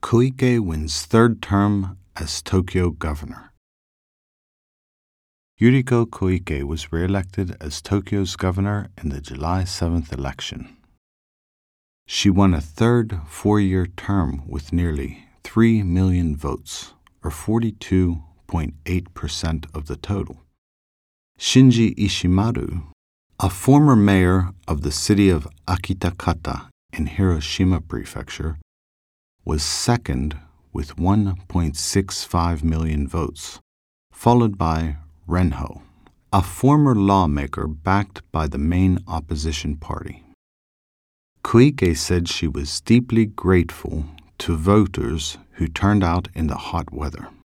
Koike wins third term as Tokyo governor. Yuriko Koike was re-elected as Tokyo's governor in the July 7th election. She won a third four-year term with nearly 3 million votes, or 42.8% of the total. Shinji Ishimaru, a former mayor of the city of Akitakata in Hiroshima Prefecture, was second with 1.65 million votes, followed by Renho, a former lawmaker backed by the main opposition party. Koike said she was deeply grateful to voters who turned out in the hot weather.